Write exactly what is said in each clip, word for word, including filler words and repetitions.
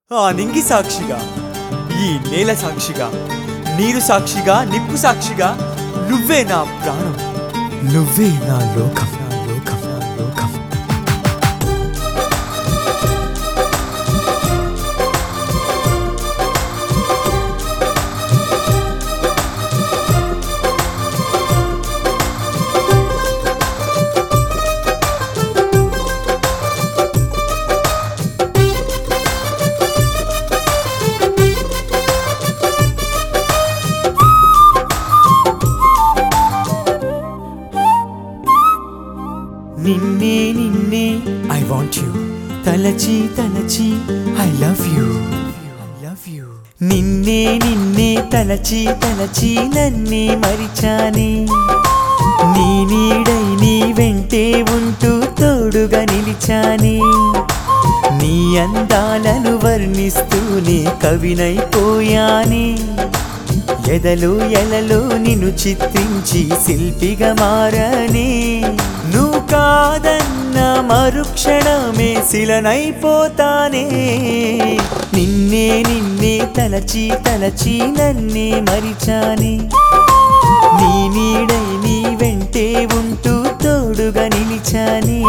ఆ నింగి సాక్షిగా, ఈ నేల సాక్షిగా, నీరు సాక్షిగా, నిప్పు సాక్షిగా, నువ్వే నా ప్రాణం, నువ్వే నా లోకం, నా లోకం, నా లోకం. నిన్నే నిన్నే ఐ వాంట్ యు, తలచి తలచి I love you, I love you. నిన్నే నిన్నే తలచి తలచి నన్నే మరిచానే, నీ నీడై నీ వెంటే ఉంటూ తోడుగా నిలిచానే, నీ అందాలను వర్ణిస్తూనే కవినైపోయానే, ఎదలో ఎలలో నిన్ను చిత్రించి శిల్పిగా మారనే, నువ్వు కాదన్న మరుక్షణమే శిలనైపోతానే, నిన్నే నిన్నే తలచి తలచి నన్నే మరిచానే, నీ నీడై నీ వెంటే ఉంటూ తోడుగా నిలిచానే.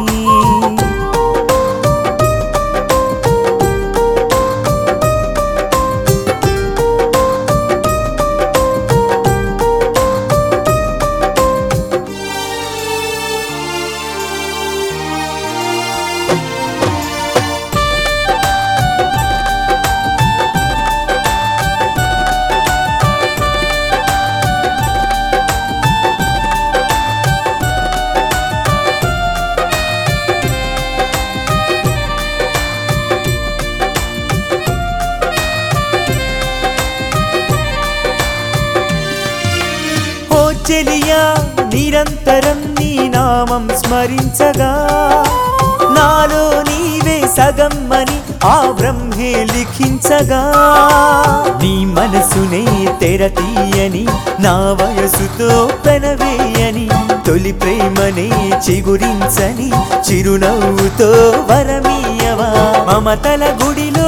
చెలియా నిరంతరం నీ నామం స్మరించగా, నాలో నీవే సగమ్మని ఆ బ్రహ్మే లిఖించగా, నీ మనసునే తెరతీయని నా వయసుతో పెనవేయని, తొలి ప్రేమనే చిగురించని చిరునవ్వుతో వరమీయవా, మమతల గుడిలో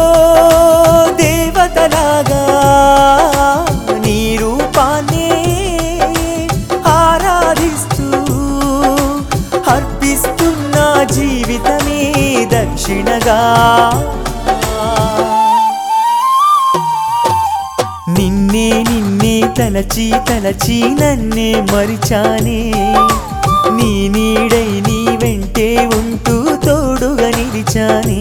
దేవతలాగా నీ రూపాన్ని ఆరాధిస్తూ అర్పిస్తున్న జీవితమే దక్షిణగా. నిన్నే నిన్నే తలచి తలచి నన్నే మరిచానే, నీ నీడై నీ వెంటే ఉంటూ తోడుగా నిలిచానే.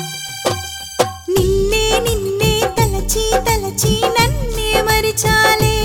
నిన్నే నిన్నే తలచి తలచి నన్నే మరిచాలే.